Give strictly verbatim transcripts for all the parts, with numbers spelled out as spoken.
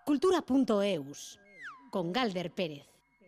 cultura punto eus, con Galder Pérez.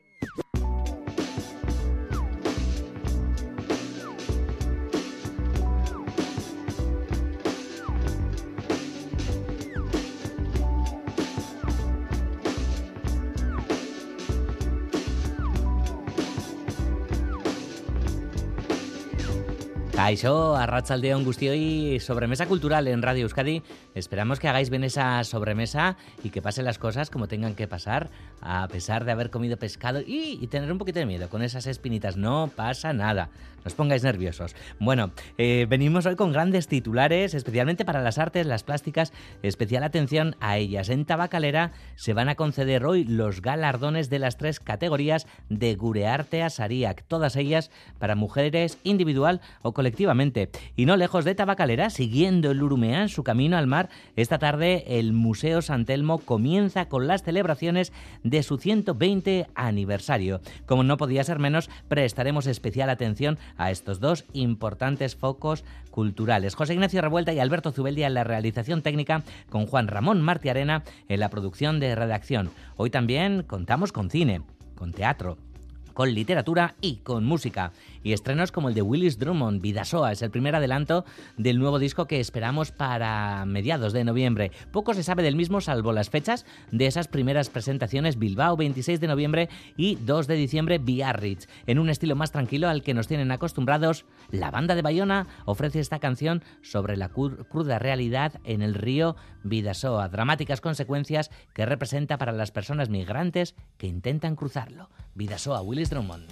Kaixo, arratsaldeon guztioi, sobremesa cultural en Radio Euskadi. Esperamos que hagáis bien esa sobremesa y que pasen las cosas como tengan que pasar, a pesar de haber comido pescado y, y tener un poquito de miedo con esas espinitas. No pasa nada, no os pongáis nerviosos. Bueno, eh, venimos hoy con grandes titulares, especialmente para las artes, las plásticas. Especial atención a ellas. En Tabacalera se van a conceder hoy los galardones de las tres categorías de Gureartea Sariak, todas ellas para mujeres individual o colectivamente. Y no lejos de Tabacalera, siguiendo el Urumea en su camino al mar, esta tarde el Museo San Telmo comienza con las celebraciones de su ciento veinte aniversario. Como no podía ser menos, prestaremos especial atención a estos dos importantes focos culturales. José Ignacio Revuelta y Alberto Zubeldia en la realización técnica, con Juan Ramón Martiarena en la producción de redacción. Hoy también contamos con cine, con teatro, con literatura y con música. Y estrenos como el de Willis Drummond, Vidasoa, es el primer adelanto del nuevo disco que esperamos para mediados de noviembre. Poco se sabe del mismo salvo las fechas de esas primeras presentaciones: Bilbao, veintiséis de noviembre, y dos de diciembre, Biarritz. En un estilo más tranquilo al que nos tienen acostumbrados, la banda de Bayona ofrece esta canción sobre la cruda realidad en el río Vidasoa, dramáticas consecuencias que representa para las personas migrantes que intentan cruzarlo. Vidasoa, Willis Drummond.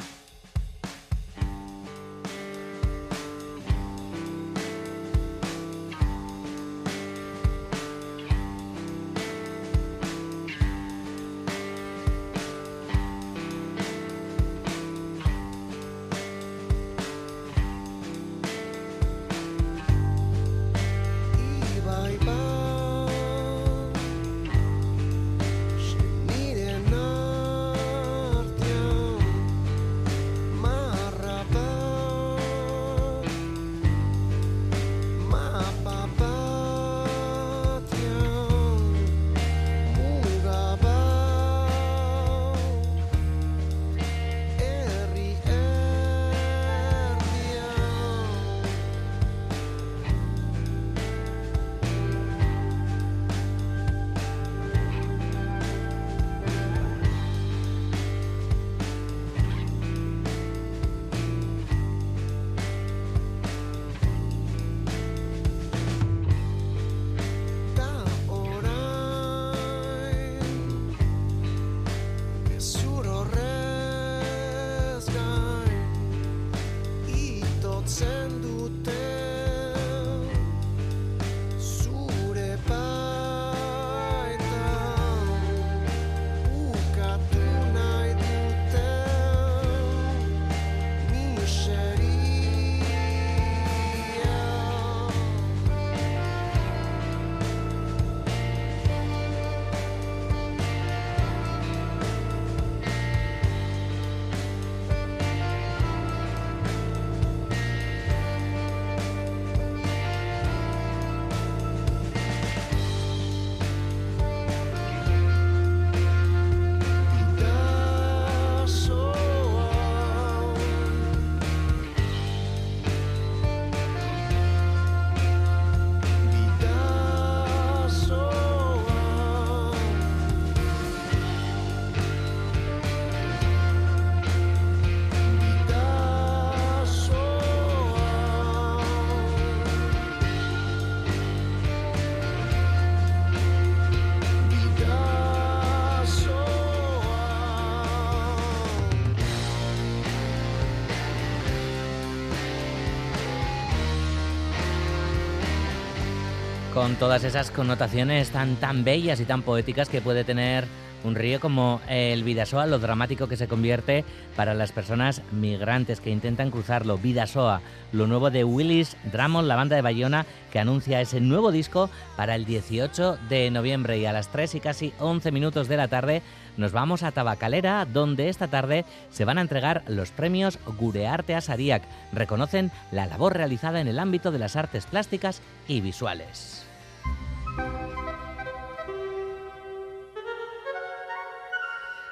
Con todas esas connotaciones tan tan bellas y tan poéticas que puede tener un río como el Vidasoa, lo dramático que se convierte para las personas migrantes que intentan cruzarlo. Vidasoa, lo nuevo de Willis Drummond, la banda de Bayona, que anuncia ese nuevo disco para el dieciocho de noviembre. Y a las tres y casi once minutos de la tarde nos vamos a Tabacalera, donde esta tarde se van a entregar los premios Gureartea Sariak. Reconocen la labor realizada en el ámbito de las artes plásticas y visuales.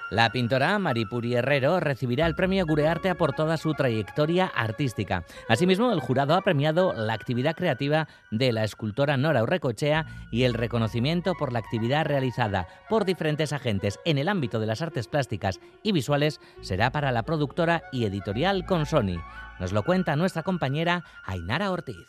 La pintora Maripuri Herrero recibirá el premio Gure Artea por toda su trayectoria artística. Asimismo, el jurado ha premiado la actividad creativa de la escultora Nora Aurrecoetxea y el reconocimiento por la actividad realizada por diferentes agentes en el ámbito de las artes plásticas y visuales será para la productora y editorial Consoni. Nos lo cuenta nuestra compañera Ainara Ortiz.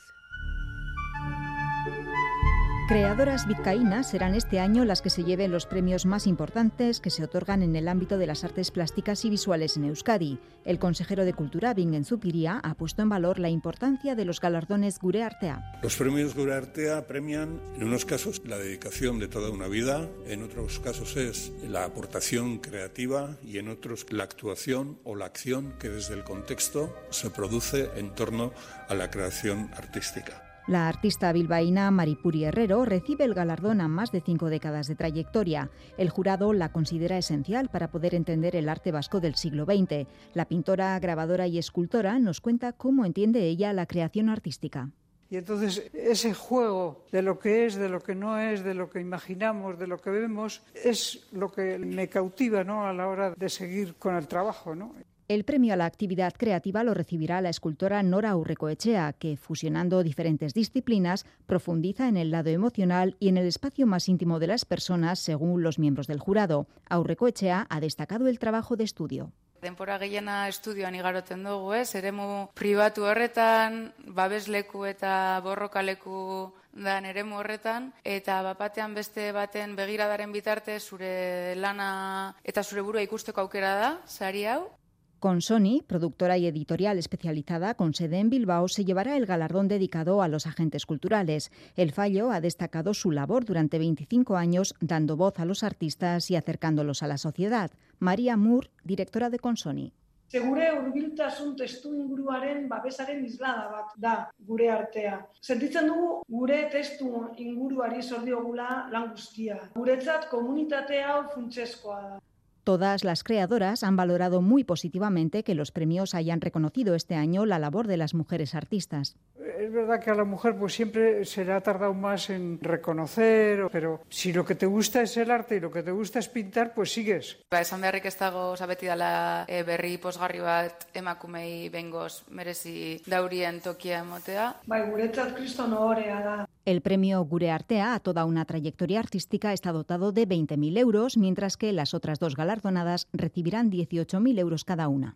Creadoras vizcaínas serán este año las que se lleven los premios más importantes que se otorgan en el ámbito de las artes plásticas y visuales en Euskadi. El consejero de Cultura, Bingen Zupiria, ha puesto en valor la importancia de los galardones Gure Artea. Los premios Gure Artea premian, en unos casos, la dedicación de toda una vida, en otros casos es la aportación creativa y en otros la actuación o la acción que desde el contexto se produce en torno a la creación artística. La artista bilbaína Maripuri Herrero recibe el galardón a más de cinco décadas de trayectoria. El jurado la considera esencial para poder entender el arte vasco del siglo veinte. La pintora, grabadora y escultora nos cuenta cómo entiende ella la creación artística. Y entonces ese juego de lo que es, de lo que no es, de lo que imaginamos, de lo que vemos, es lo que me cautiva, ¿no?, a la hora de seguir con el trabajo, ¿no? El premio a la actividad creativa lo recibirá la escultora Nora Aurrecoetxea, que, fusionando diferentes disciplinas, profundiza en el lado emocional y en el espacio más íntimo de las personas, según los miembros del jurado. Aurrecoetxea ha destacado el trabajo de estudio. Denpora gehiena estudioan igaroten dugu, ez? Eremu pribatu horretan, babesleku eta borrokaleku dan eremu horretan, eta bapatean beste baten begiradaren bitarte zure lana eta zure burua ikusteko aukera da, sari hau. Consoni, productora y editorial especializada con sede en Bilbao, se llevará el galardón dedicado a los agentes culturales. El fallo ha destacado su labor durante veinticinco años, dando voz a los artistas y acercándolos a la sociedad. María Moore, directora de Consoni. Gure hurbiltasun testuinguruaren babesaren islada bat da Gure Artea. Sentitzen dugu gure testu inguruari zor diogula lan guztia. Guretzat komunitate hau funtsezkoa da. Todas las creadoras han valorado muy positivamente que los premios hayan reconocido este año la labor de las mujeres artistas. Es verdad que a la mujer pues siempre se le ha tardado más en reconocer, pero si lo que te gusta es el arte y lo que te gusta es pintar, pues sigues. Ba, esan beharrik ez dago beti dela e, berri posgarri bat emakumei bengoz merezi daurien tokia emotea. Bai, guretzat kriston ohorea da. El premio Gure Artea a toda una trayectoria artística está dotado de veinte mil euros, mientras que las otras dos galardonadas recibirán dieciocho mil euros cada una.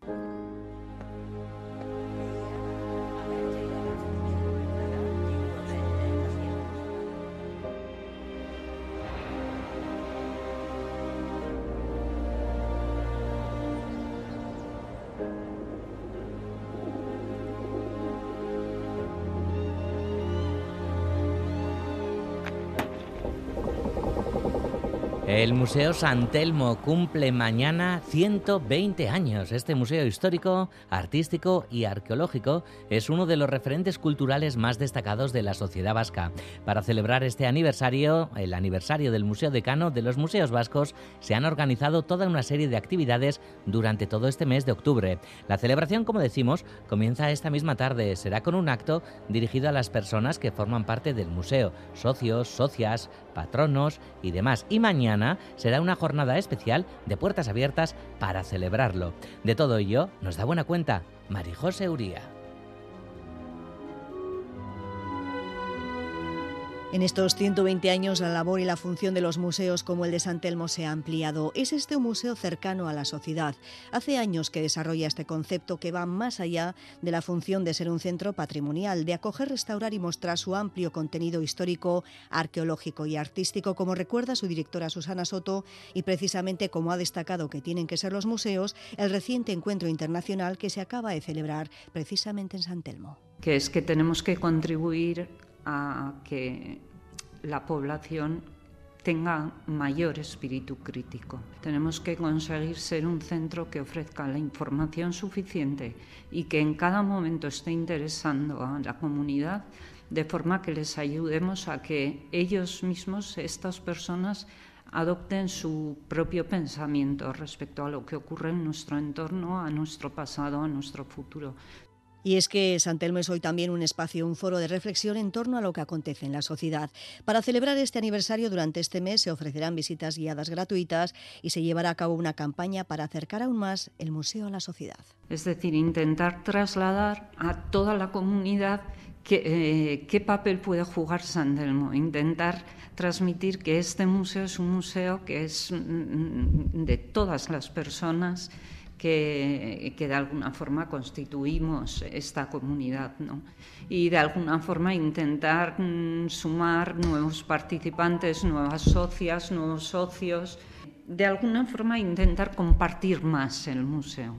El Museo San Telmo cumple mañana ciento veinte años. Este museo histórico, artístico y arqueológico es uno de los referentes culturales más destacados de la sociedad vasca. Para celebrar este aniversario, el aniversario del Museo Decano de los Museos Vascos, se han organizado toda una serie de actividades durante todo este mes de octubre. La celebración, como decimos, comienza esta misma tarde. Será con un acto dirigido a las personas que forman parte del museo, socios, socias, patronos y demás. Y mañana será una jornada especial de puertas abiertas para celebrarlo. De todo ello nos da buena cuenta Marijose Uría. En estos ciento veinte años, la labor y la función de los museos como el de San Telmo se ha ampliado. Es este un museo cercano a la sociedad. Hace años que desarrolla este concepto que va más allá de la función de ser un centro patrimonial, de acoger, restaurar y mostrar su amplio contenido histórico, arqueológico y artístico, como recuerda su directora Susana Soto, y precisamente como ha destacado que tienen que ser los museos, el reciente encuentro internacional que se acaba de celebrar precisamente en San Telmo. Que es que tenemos que contribuir a que la población tenga mayor espíritu crítico. Tenemos que conseguir ser un centro que ofrezca la información suficiente y que en cada momento esté interesando a la comunidad, de forma que les ayudemos a que ellos mismos, estas personas, adopten su propio pensamiento respecto a lo que ocurre en nuestro entorno, a nuestro pasado, a nuestro futuro. Y es que San Telmo es hoy también un espacio, un foro de reflexión en torno a lo que acontece en la sociedad. Para celebrar este aniversario, durante este mes se ofrecerán visitas guiadas gratuitas y se llevará a cabo una campaña para acercar aún más el museo a la sociedad. Es decir, intentar trasladar a toda la comunidad qué, eh, qué papel puede jugar San Telmo, intentar transmitir que este museo es un museo que es de todas las personas Que, que de alguna forma constituimos esta comunidad, ¿no? Y de alguna forma intentar mm, sumar nuevos participantes, nuevas socias, nuevos socios, de alguna forma intentar compartir más el museo.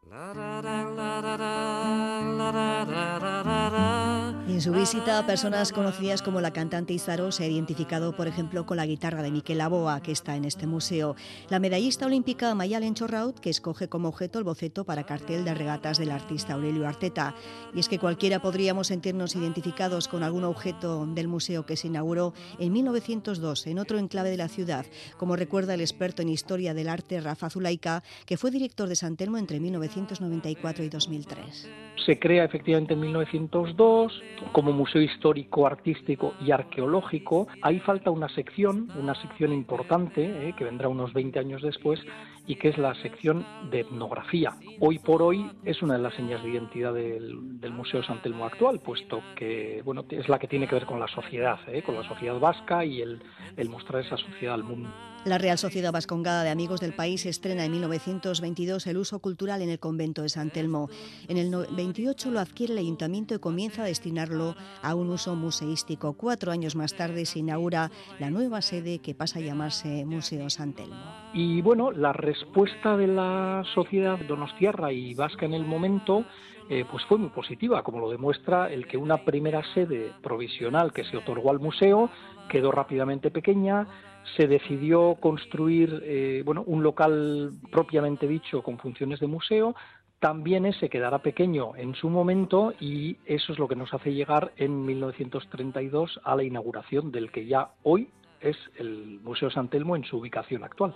Y en su visita, personas conocidas como la cantante Izaro se ha identificado, por ejemplo, con la guitarra de Miquel Laboa, que está en este museo. La medallista olímpica Mayalen Chorraut, que escoge como objeto el boceto para cartel de regatas del artista Aurelio Arteta. Y es que cualquiera podríamos sentirnos identificados con algún objeto del museo que se inauguró en mil novecientos dos, en otro enclave de la ciudad, como recuerda el experto en historia del arte Rafa Zulaika, que fue director de San Telmo entre mil novecientos noventa y cuatro y dos mil tres. Se crea efectivamente en mil novecientos dos como museo histórico, artístico y arqueológico. Ahí falta una sección, una sección importante, eh, que vendrá unos veinte años después, y que es la sección de etnografía. Hoy por hoy es una de las señas de identidad del, del Museo San Telmo actual, puesto que bueno, es la que tiene que ver con la sociedad, eh, con la sociedad vasca y el, el mostrar esa sociedad al mundo. La Real Sociedad Vascongada de Amigos del País estrena en mil novecientos veintidós el uso cultural en el convento de San Telmo. En el veintiocho lo adquiere el ayuntamiento y comienza a destinarlo a un uso museístico. Cuatro años más tarde se inaugura la nueva sede que pasa a llamarse Museo San Telmo. Y bueno, la respuesta de la sociedad donostiarra y vasca en el momento eh, pues fue muy positiva, como lo demuestra el que una primera sede provisional que se otorgó al museo quedó rápidamente pequeña. Se decidió construir eh, bueno, un local propiamente dicho con funciones de museo. También ese quedará pequeño en su momento y eso es lo que nos hace llegar en mil novecientos treinta y dos a la inauguración del que ya hoy es el Museo San Telmo en su ubicación actual.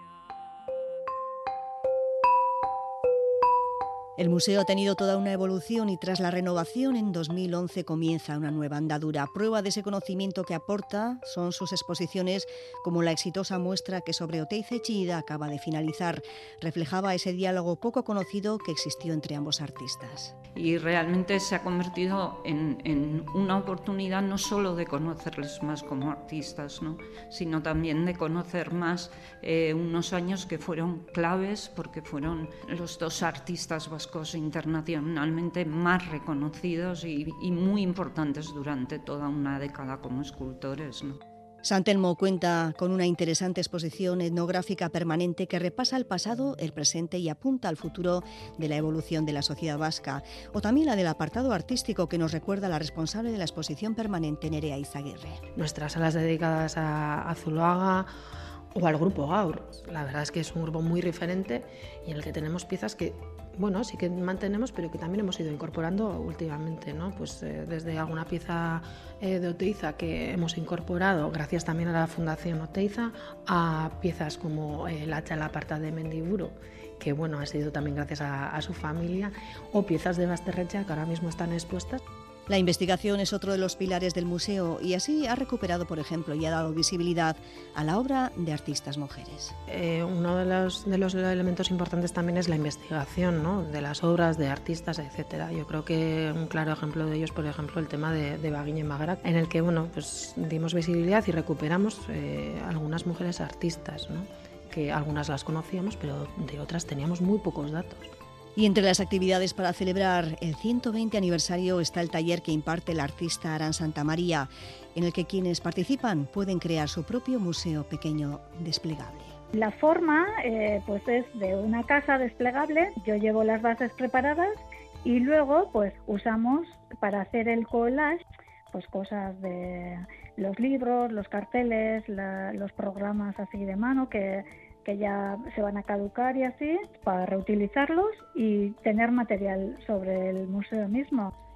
El museo ha tenido toda una evolución y tras la renovación en dos mil once comienza una nueva andadura. Prueba de ese conocimiento que aporta son sus exposiciones, como la exitosa muestra que sobre Oteiza y Chillida acaba de finalizar. Reflejaba ese diálogo poco conocido que existió entre ambos artistas. Y realmente se ha convertido en, en una oportunidad no solo de conocerles más como artistas, ¿no?, sino también de conocer más eh, unos años que fueron claves porque fueron los dos artistas vascos internacionalmente más reconocidos y, y muy importantes durante toda una década como escultores, ¿no? San Telmo cuenta con una interesante exposición etnográfica permanente que repasa el pasado, el presente y apunta al futuro de la evolución de la sociedad vasca, o también la del apartado artístico que nos recuerda la responsable de la exposición permanente, Nerea Izaguirre. Nuestras salas dedicadas a, a Zuloaga o al grupo Gaur, la verdad es que es un grupo muy referente y en el que tenemos piezas que, bueno, sí que mantenemos, pero que también hemos ido incorporando últimamente, ¿no? Pues eh, desde alguna pieza eh, de Oteiza que hemos incorporado, gracias también a la Fundación Oteiza, a piezas como eh, la Chalaparta de Mendiburu, que bueno, ha sido también gracias a, a su familia, o piezas de Basterrecha que ahora mismo están expuestas. La investigación es otro de los pilares del museo y así ha recuperado, por ejemplo, y ha dado visibilidad a la obra de artistas mujeres. Eh, uno de los, de los elementos importantes también es la investigación, ¿no?, de las obras de artistas, etcétera. Yo creo que un claro ejemplo de ello es, por ejemplo, el tema de, de Baguiñe Magara, en el que bueno, pues dimos visibilidad y recuperamos eh, algunas mujeres artistas, ¿no?, que algunas las conocíamos, pero de otras teníamos muy pocos datos. Y entre las actividades para celebrar el ciento veinte aniversario está el taller que imparte el artista Arán Santamaría, en el que quienes participan pueden crear su propio museo pequeño desplegable. La forma eh, pues es de una casa desplegable. Yo llevo las bases preparadas y luego pues usamos para hacer el collage pues cosas de los libros, los carteles, la, los programas así de mano que que ya se van a caducar y así, para reutilizarlos y tener material sobre el museo mismo.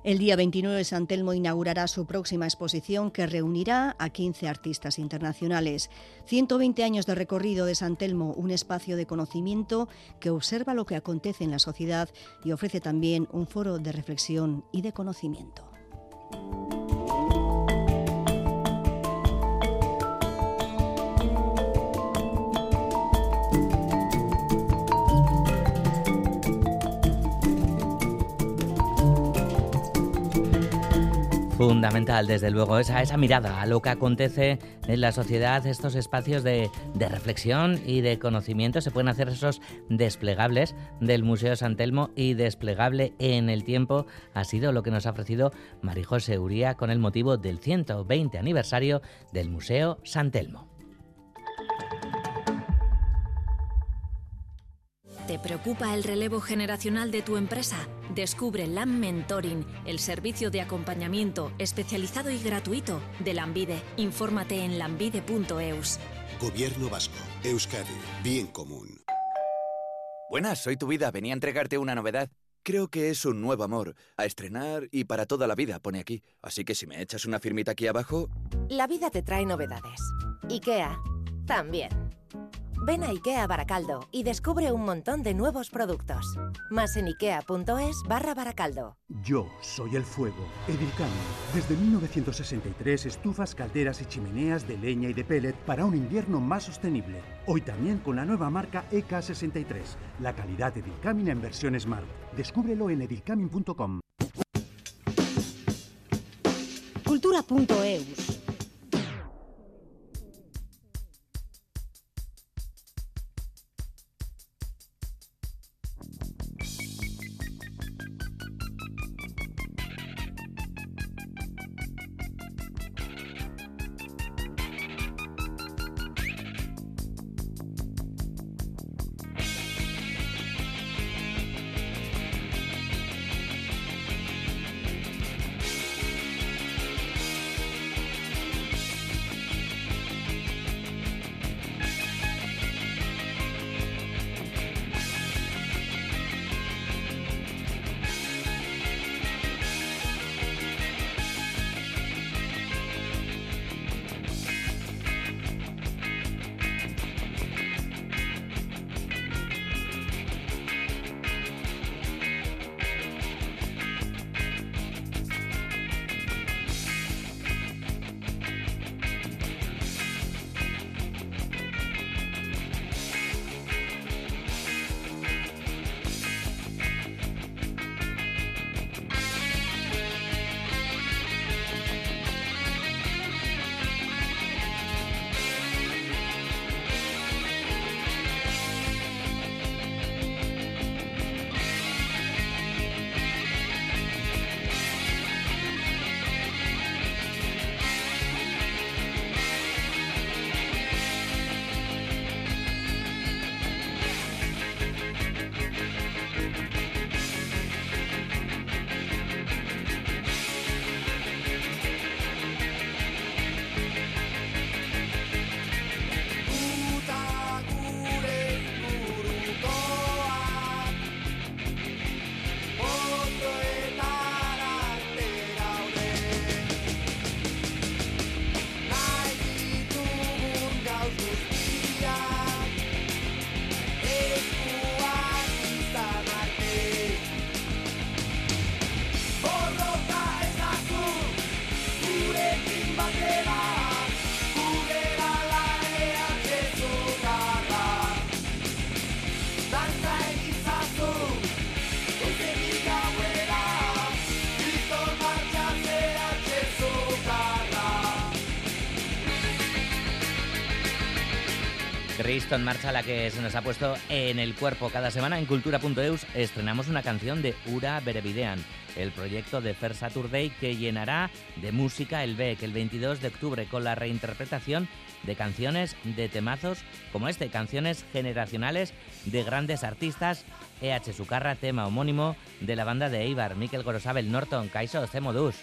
El día veintinueve San Telmo inaugurará su próxima exposición que reunirá a quince artistas internacionales. ciento veinte años de recorrido de San Telmo, un espacio de conocimiento que observa lo que acontece en la sociedad y ofrece también un foro de reflexión y de conocimiento. Fundamental, desde luego, esa, esa mirada a lo que acontece en la sociedad, estos espacios de, de reflexión y de conocimiento. Se pueden hacer esos desplegables del Museo San Telmo, y desplegable en el tiempo ha sido lo que nos ha ofrecido María José Uría con el motivo del ciento veinte aniversario del Museo San Telmo. ¿Te preocupa el relevo generacional de tu empresa? Descubre LAM Mentoring, el servicio de acompañamiento especializado y gratuito de Lanbide. Infórmate en lanbide punto eus. Gobierno Vasco, Euskadi, bien común. Buenas, soy Tu Vida. Venía a entregarte una novedad. Creo que es un nuevo amor, a estrenar y para toda la vida, pone aquí. Así que si me echas una firmita aquí abajo... La vida te trae novedades. IKEA también. Ven a IKEA Baracaldo y descubre un montón de nuevos productos. Más en ikea.es barra Baracaldo. Yo soy el fuego. Edilcami. Desde mil novecientos sesenta y tres, estufas, calderas y chimeneas de leña y de pellet para un invierno más sostenible. Hoy también con la nueva marca E K sesenta y tres. La calidad Edilcamin en versión Smart. Descúbrelo en edilcamin punto com. Cultura punto eus. Cristo en marcha, la que se nos ha puesto en el cuerpo. Cada semana en cultura punto eus estrenamos una canción de Ura Berebidean, el proyecto de Fair Saturday que llenará de música el B E C el veintidós de octubre con la reinterpretación de canciones de temazos como este, canciones generacionales de grandes artistas. E H Sukarra, tema homónimo de la banda de Eibar, Mikel Gorosabel, Norton, Kaixo, ze moduz.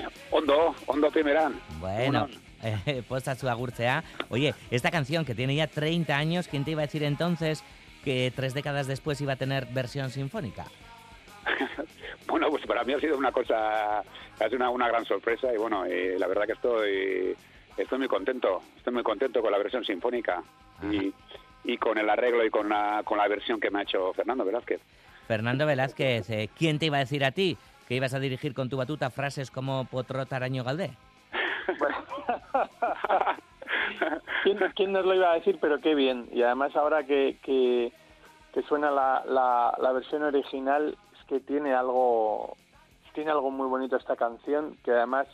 Ondo, ondo primeran. Bueno, eh, posta su agurtzea. Oye, esta canción que tiene ya treinta años, ¿quién te iba a decir entonces que tres décadas después iba a tener versión sinfónica? Bueno, pues para mí ha sido una cosa, ha sido una, una gran sorpresa y bueno, eh, la verdad que estoy, estoy muy contento, estoy muy contento con la versión sinfónica y, y con el arreglo y con la, con la versión que me ha hecho Fernando Velázquez. Fernando Velázquez, eh, ¿quién te iba a decir a ti que ibas a dirigir con tu batuta frases como Potró Taraño Galdé? ¿Quién, ¿Quién nos lo iba a decir? Pero qué bien. Y además ahora que, que, que suena la, la, la versión original, es que tiene algo, tiene algo muy bonito esta canción, que además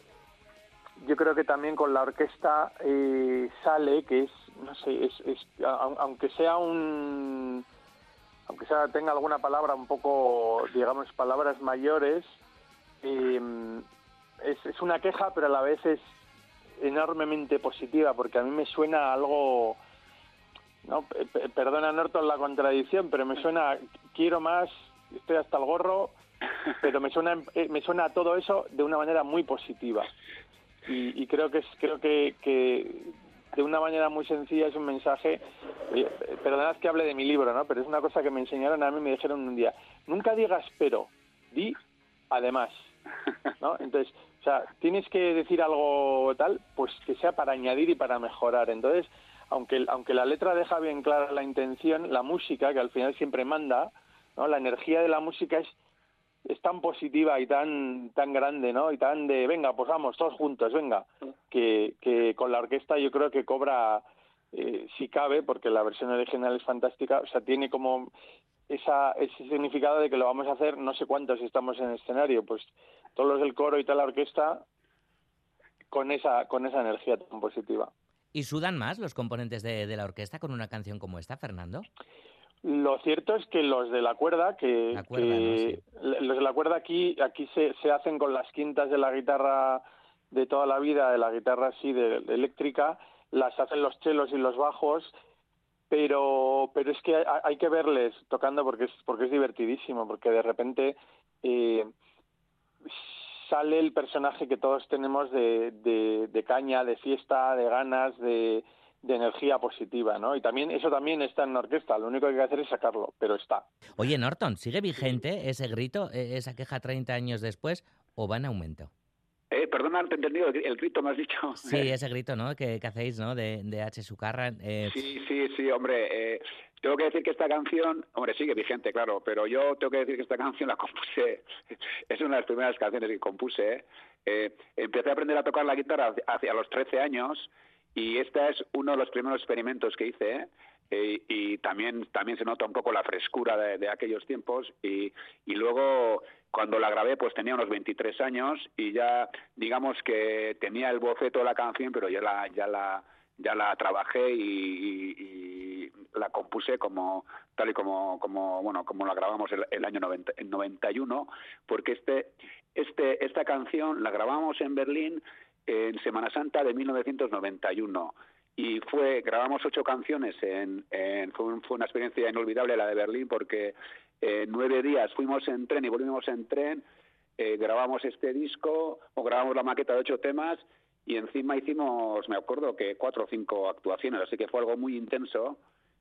yo creo que también con la orquesta eh, sale, que es, no sé, es, es aunque sea un... aunque sea tenga alguna palabra un poco, digamos, palabras mayores, eh, es, es una queja, pero a la vez es enormemente positiva, porque a mí me suena algo, no, p- perdona Norton la contradicción, pero me suena, quiero más, estoy hasta el gorro, pero me suena, me suena a todo eso de una manera muy positiva. Y, y creo que es, creo que, que de una manera muy sencilla es un mensaje. Perdonad que hable de mi libro, ¿no? Pero es una cosa que me enseñaron a mí, me dijeron un día, nunca digas pero, di además, ¿no? Entonces, o sea, tienes que decir algo tal, pues que sea para añadir y para mejorar. Entonces, aunque aunque la letra deja bien clara la intención, la música, que al final siempre manda, ¿no? La energía de la música es es tan positiva y tan tan grande, ¿no? Y tan de, venga, pues vamos, todos juntos, venga, que, que con la orquesta yo creo que cobra, eh, si cabe, porque la versión original es fantástica, o sea, tiene como esa ese significado de que lo vamos a hacer no sé cuántos estamos en el escenario, pues todos los del coro y toda la orquesta con esa con esa energía tan positiva. ¿Y sudan más los componentes de, de la orquesta con una canción como esta, Fernando? Lo cierto es que los de la cuerda, que, la cuerda, que ¿no? Sí. los de la cuerda aquí aquí se, se hacen con las quintas de la guitarra de toda la vida, de la guitarra así de, de eléctrica, las hacen los chelos y los bajos, pero pero es que hay, hay que verles tocando porque es porque es divertidísimo, porque de repente eh, sale el personaje que todos tenemos de, de, de caña, de fiesta, de ganas, de de energía positiva, ¿no? Y también eso también está en la orquesta, lo único que hay que hacer es sacarlo, pero está. Oye, Norton, ¿sigue vigente ese grito, esa queja treinta años después, o va en aumento? Eh, perdona, no te he entendido, el, el grito me has dicho. Sí, ese grito, ¿no? Que, que hacéis, ¿no? De, de H. Sucarra. Eh... Sí, sí, sí, hombre. Eh, tengo que decir que esta canción, hombre, sigue vigente, claro, pero yo tengo que decir que esta canción la compuse, es una de las primeras canciones que compuse. Eh, empecé a aprender a tocar la guitarra hacia los trece años. Y este es uno de los primeros experimentos que hice, eh, y también también se nota un poco la frescura de, de aquellos tiempos. Y, y luego, cuando la grabé, pues tenía unos veintitrés años y ya, digamos que tenía el boceto de la canción, pero ya la ya la ya la trabajé y, y, y la compuse como tal y como como bueno como la grabamos el, el año noventa, el noventa y uno, porque este este esta canción la grabamos en Berlín en Semana Santa de mil novecientos noventa y uno y fue grabamos ocho canciones en, en fue, un, fue una experiencia inolvidable la de Berlín, porque en eh, nueve días fuimos en tren y volvimos en tren, eh, grabamos este disco o grabamos la maqueta de ocho temas y encima hicimos, me acuerdo que cuatro o cinco actuaciones, así que fue algo muy intenso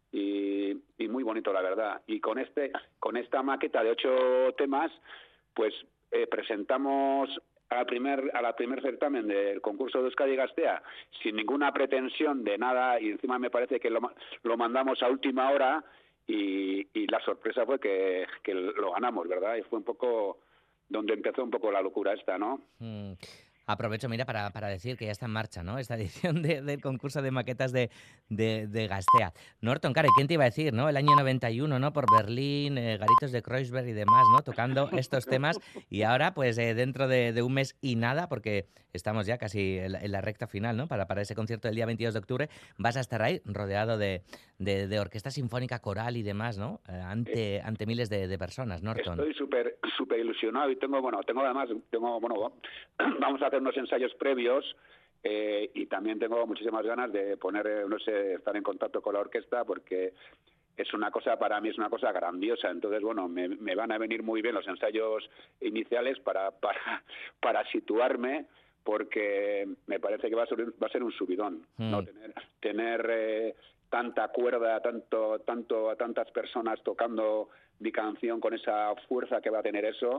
y, y muy bonito, la verdad. Y con este con esta maqueta de ocho temas, pues eh, presentamos a la primer a la primer certamen del concurso de Euskadi Gaztea sin ninguna pretensión de nada, y encima me parece que lo, lo mandamos a última hora y, y la sorpresa fue que, que lo ganamos, ¿verdad? Y fue un poco donde empezó un poco la locura esta, ¿no? Mm. Aprovecho, mira, para, para decir que ya está en marcha, ¿no? Esta edición de, del concurso de maquetas de, de, de Gaztea. Norton, claro, ¿quién te iba a decir, no? El año noventa y uno, ¿no? Por Berlín, eh, Garitos de Kreuzberg y demás, ¿no? Tocando estos temas. Y ahora, pues, eh, dentro de, de un mes y nada, porque estamos ya casi en la, en la recta final, ¿no? Para, para ese concierto del día veintidós de octubre, vas a estar ahí rodeado de, de, de orquesta sinfónica, coral y demás, ¿no? Eh, ante, ante miles de, de personas, Norton. Estoy súper súper ilusionado y tengo, bueno, tengo además, tengo, bueno, vamos a hacer unos ensayos previos, eh, y también tengo muchísimas ganas de poner, no sé, estar en contacto con la orquesta, porque es una cosa, para mí es una cosa grandiosa. Entonces, bueno, me, me van a venir muy bien los ensayos iniciales para para para situarme, porque me parece que va a ser, va a ser un subidón, mm. ¿no? Tener, tener eh, tanta cuerda, tanto tanto a tantas personas tocando mi canción con esa fuerza que va a tener eso.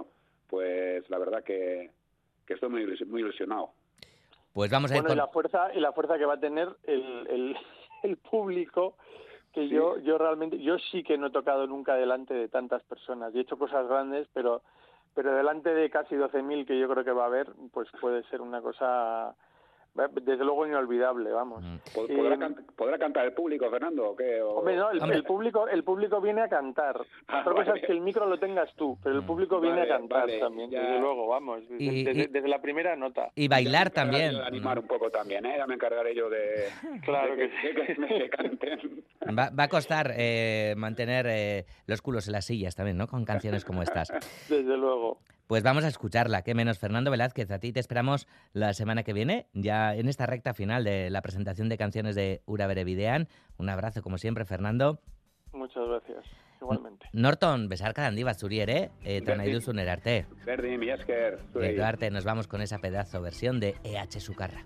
pues la verdad que, que estoy muy, muy ilusionado. Pues vamos a ir bueno, con... y la fuerza y la fuerza que va a tener el, el, el público, que Sí. yo yo realmente yo sí que no he tocado nunca delante de tantas personas y he hecho cosas grandes, pero pero delante de casi doce mil que yo creo que va a haber, pues puede ser una cosa desde luego inolvidable, vamos. ¿Pod- Y- ¿Podrá, can- ¿Podrá cantar el público, Fernando? ¿O qué? ¿O- Hombre, no, el, Hombre. el público el público viene a cantar. Ah, Otra cosa vale. es que el micro lo tengas tú, pero el público viene Vale, a cantar vale, también, ya. desde luego, vamos, desde, Y- desde- y- desde la primera nota. Y bailar Ya me encargaré también. yo de animar un poco también, ¿eh? Ya me encargaré yo de, Claro de que que, de que, de que canten. Va, va a costar eh, mantener eh, los culos en las sillas también, ¿no? Con canciones como estas. Desde luego. Pues vamos a escucharla, qué menos. Fernando Velázquez, a ti te esperamos la semana que viene, ya en esta recta final de la presentación de canciones de Ura Bere Bidean. Un abrazo, como siempre, Fernando. Muchas gracias. Igualmente. Norton, besarka handi bat zuri ere, eta nahi duzun erarte. Berdin, mi esker. zuei. Gero arte, nos vamos con esa pedazo versión de E H Sukarra.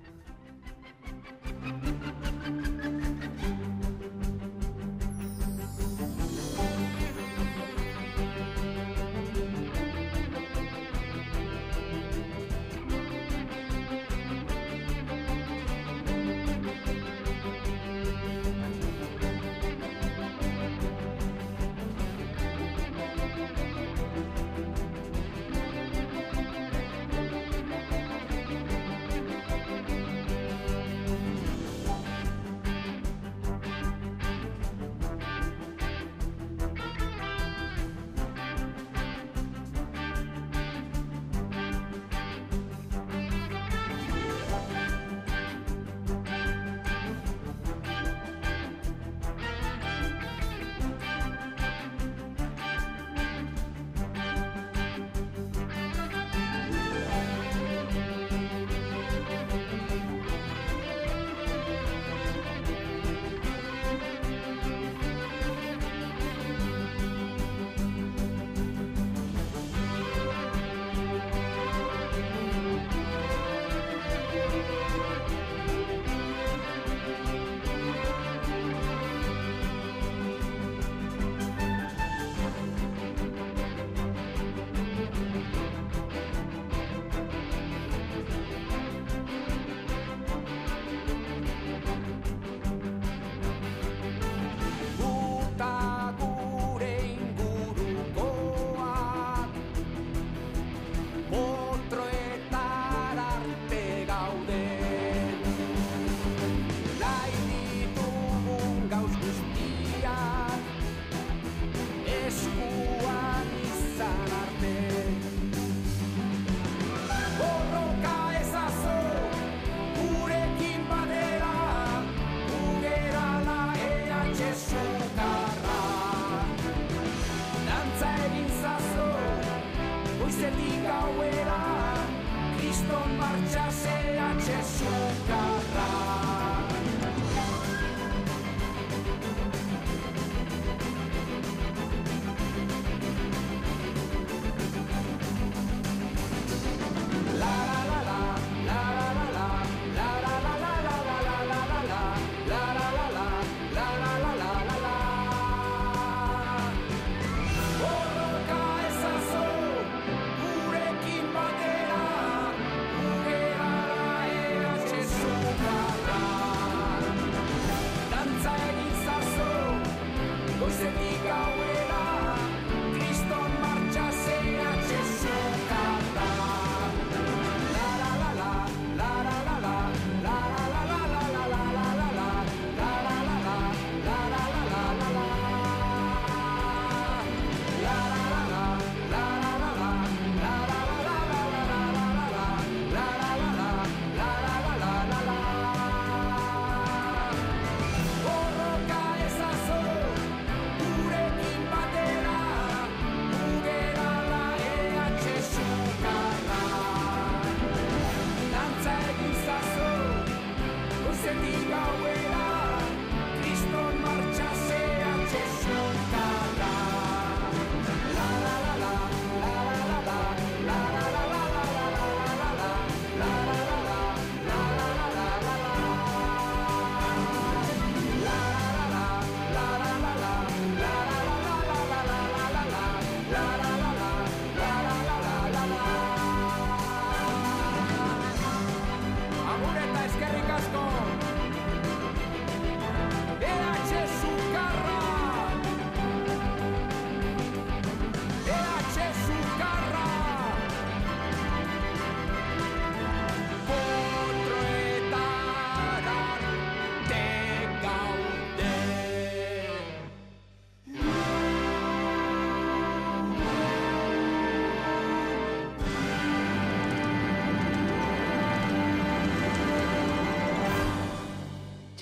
Gurekin batera, ugera la E H Sukarra.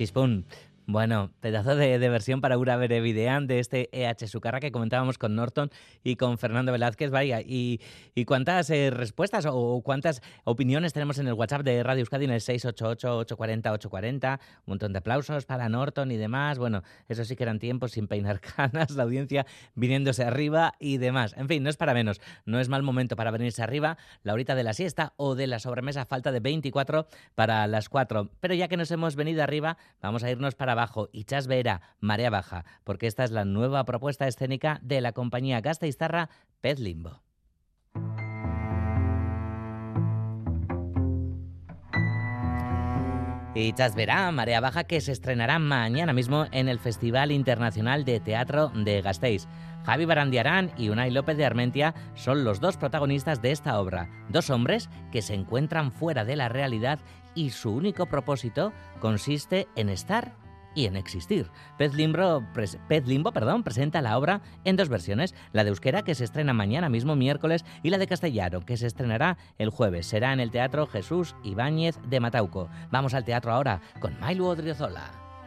Chispún. Bueno, pedazo de, de versión para Ura Berevidean de este E H Sucarra que comentábamos con Norton y con Fernando Velázquez. Vaya, y, y cuántas eh, respuestas o cuántas opiniones tenemos en el WhatsApp de Radio Euskadi en el seis ocho ocho, ocho cuatro cero, ocho cuatro cero. Un montón de aplausos para Norton y demás. Bueno, eso sí que eran tiempos sin peinar canas, la audiencia viniéndose arriba y demás. En fin, no es para menos, no es mal momento para venirse arriba. La horita de la siesta o de la sobremesa, falta de veinticuatro para las cuatro. Pero ya que nos hemos venido arriba, vamos a irnos para abajo. Itxas behera, marea baja, porque esta es la nueva propuesta escénica de la compañía gasteiztarra Pez Limbo. Itxas behera, marea baja, que se estrenará mañana mismo en el Festival Internacional de Teatro de Gasteiz. Javi Barandiarán y Unai López de Armentia son los dos protagonistas de esta obra, dos hombres que se encuentran fuera de la realidad y su único propósito consiste en estar y en existir. Pez Limbo, pres, Pez Limbo perdón, presenta la obra en dos versiones, la de euskera, que se estrena mañana mismo miércoles, y la de castellano, que se estrenará el jueves. Será en el Teatro Jesús Ibáñez de Matauco. Vamos al teatro ahora con Mailu Odriozola.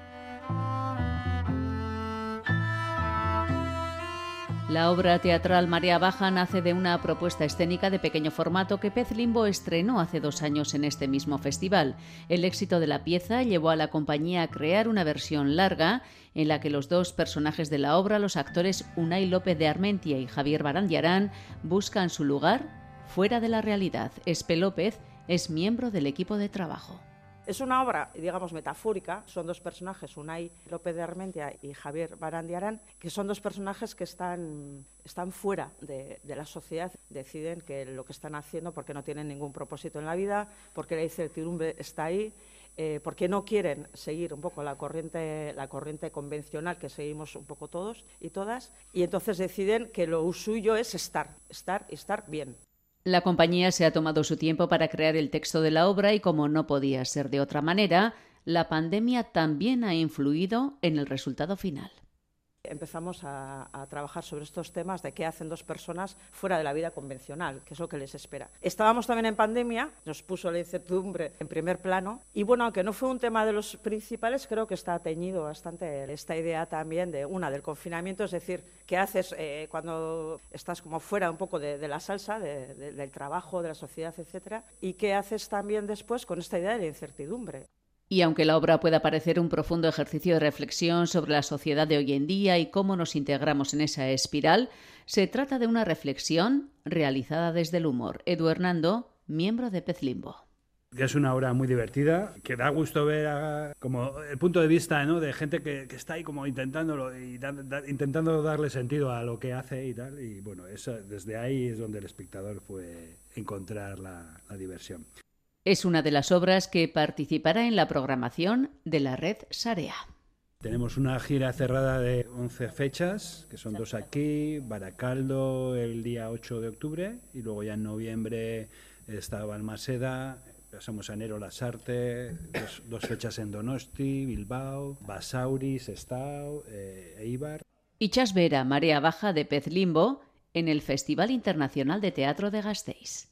La obra teatral Marea Baja nace de una propuesta escénica de pequeño formato que Pez Limbo estrenó hace dos años en este mismo festival. El éxito de la pieza llevó a la compañía a crear una versión larga en la que los dos personajes de la obra, los actores Unai López de Armentia y Javier Barandiarán, buscan su lugar fuera de la realidad. Espe López es miembro del equipo de trabajo. Es una obra, digamos, metafórica. Son dos personajes, Unai López de Armentia y Javier Barandiarán, que son dos personajes que están, están fuera de, de la sociedad. Deciden que lo que están haciendo, porque no tienen ningún propósito en la vida, porque la incertidumbre está ahí, eh, porque no quieren seguir un poco la corriente, la corriente convencional que seguimos un poco todos y todas, y entonces deciden que lo suyo es estar, estar y estar bien. La compañía se ha tomado su tiempo para crear el texto de la obra y, como no podía ser de otra manera, la pandemia también ha influido en el resultado final. Empezamos a, a trabajar sobre estos temas de qué hacen dos personas fuera de la vida convencional, qué es lo que les espera. Estábamos también en pandemia, nos puso la incertidumbre en primer plano y, bueno, aunque no fue un tema de los principales, creo que está teñido bastante esta idea también de una del confinamiento, es decir, qué haces eh, cuando estás como fuera un poco de, de la salsa, de, de, del trabajo, de la sociedad, etcétera, y qué haces también después con esta idea de la incertidumbre. Y aunque la obra pueda parecer un profundo ejercicio de reflexión sobre la sociedad de hoy en día y cómo nos integramos en esa espiral, se trata de una reflexión realizada desde el humor. Edu Hernando, miembro de Pez Limbo. Es una obra muy divertida, que da gusto ver a, como el punto de vista, ¿no?, de gente que, que está ahí como intentándolo y da, da, intentando darle sentido a lo que hace y tal. Y bueno, eso, desde ahí es donde el espectador puede encontrar la, la diversión. Es una de las obras que participará en la programación de la red Sarea. Tenemos una gira cerrada de once fechas, que son dos aquí, Baracaldo el día ocho de octubre, y luego ya en noviembre está Balmaseda, pasamos a enero Lasarte, dos, dos fechas en Donosti, Bilbao, Basauri, Sestao, eh, Eibar. Itxas behera, marea baja de Pez Limbo en el Festival Internacional de Teatro de Gasteiz.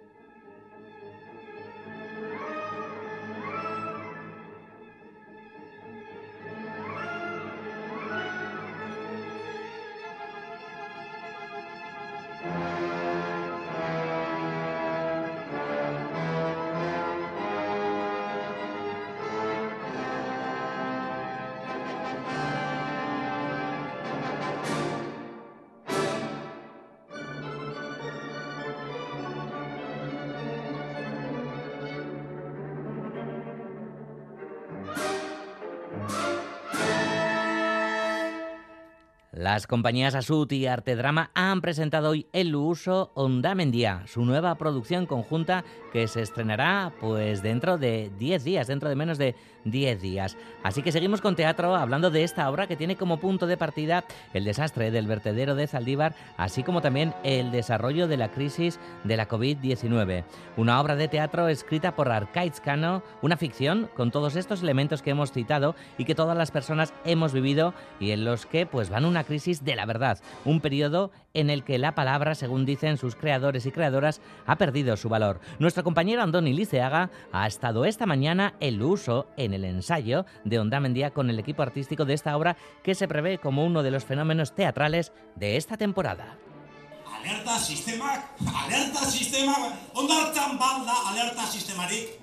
Las compañías Asut y Arte Drama han presentado hoy El Uso Ondamendia, su nueva producción conjunta que se estrenará pues dentro de diez días, dentro de menos de diez días. Así que seguimos con teatro hablando de esta obra que tiene como punto de partida el desastre del vertedero de Zaldívar, así como también el desarrollo de la crisis de la covid diecinueve. Una obra de teatro escrita por Arkaitz Cano, una ficción con todos estos elementos que hemos citado y que todas las personas hemos vivido y en los que pues van una crisis crisis de la verdad, un periodo en el que la palabra, según dicen sus creadores y creadoras, ha perdido su valor. Nuestro compañero Andoni Liceaga ha estado esta mañana en Luso, en el ensayo de Hondamendia, con el equipo artístico de esta obra que se prevé como uno de los fenómenos teatrales de esta temporada. Alerta sistemak, alerta sistemak, ondartzan balda alerta sistemarik.